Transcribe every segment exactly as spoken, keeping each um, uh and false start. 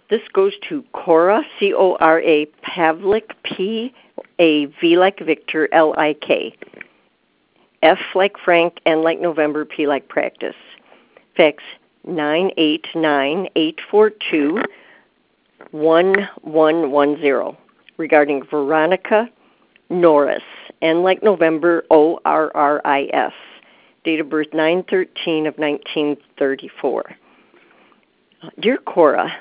This goes to Cora, C O R A, Pavlik, P A V like Victor, L I K. F like Frank, N like November, P like Practice. Fax nine eight nine, eight four two, one one one zero regarding Veronica Norris, N like November, O R R I S. Date of birth nine thirteen of nineteen thirty-four. Dear Cora,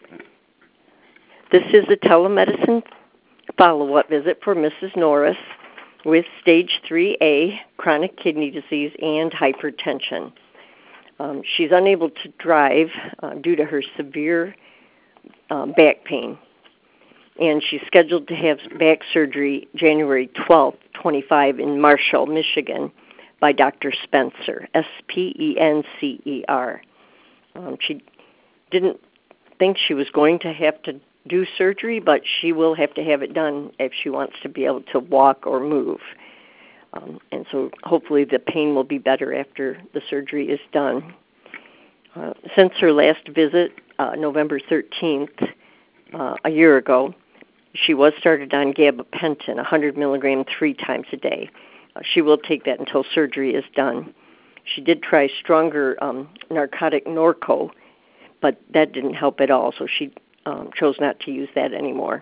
this is a telemedicine follow-up visit for Missus Norris with stage three A, chronic kidney disease, and hypertension. Um, she's unable to drive uh, due to her severe uh, back pain, and she's scheduled to have back surgery January twelfth, twenty-five in Marshall, Michigan by Doctor Spencer, S P E N C E R. Um, she didn't think she was going to have to do surgery, but she will have to have it done if she wants to be able to walk or move. Um, and so hopefully the pain will be better after the surgery is done. Uh, since her last visit, uh, November thirteenth, uh, a year ago, she was started on gabapentin, one hundred milligrams three times a day. Uh, she will take that until surgery is done. She did try stronger um, narcotic Norco, but that didn't help at all, so she um, chose not to use that anymore.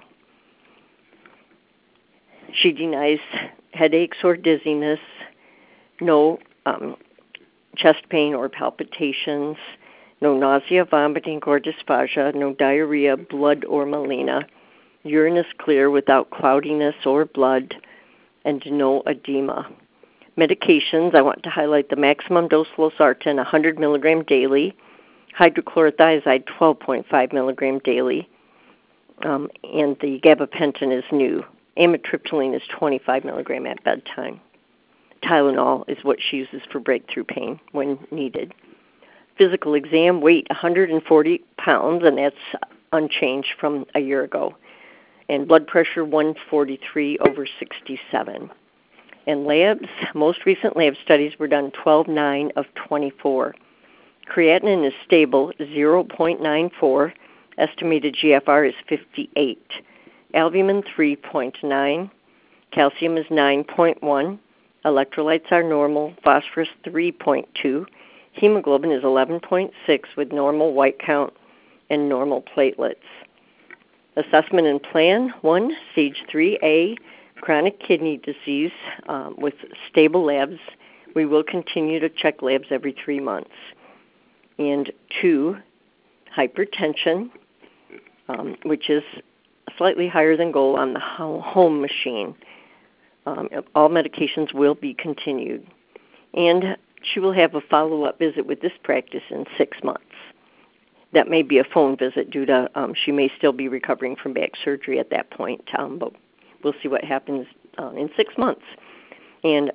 She denies headaches or dizziness, no um, chest pain or palpitations, no nausea, vomiting, or dysphagia, no diarrhea, blood, or melena. Urine is clear without cloudiness or blood, and no edema. Medications, I want to highlight the maximum dose losartan, one hundred milligrams daily, hydrochlorothiazide, twelve point five milligrams daily, um, and the gabapentin is new. Amitriptyline is twenty-five milligrams at bedtime. Tylenol is what she uses for breakthrough pain when needed. Physical exam, weight one hundred forty pounds, and that's unchanged from a year ago. And blood pressure one forty-three over sixty-seven. And labs, most recent lab studies were done twelve nine of twenty-four. Creatinine is stable, zero point nine four. Estimated G F R is fifty-eight. Albumin three point nine. Calcium is nine point one. Electrolytes are normal. Phosphorus three point two. Hemoglobin is eleven point six with normal white count and normal platelets. Assessment and plan, one, stage three A, chronic kidney disease um, with stable labs. We will continue to check labs every three months. And two, hypertension, um, which is slightly higher than goal on the home machine. Um, all medications will be continued. And she will have a follow-up visit with this practice in six months. That may be a phone visit due to um, she may still be recovering from back surgery at that point, um, but we'll see what happens uh, in six months. And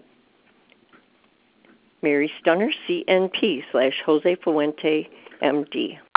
Mary Stunner, C N P slash Jose Fuente, M D.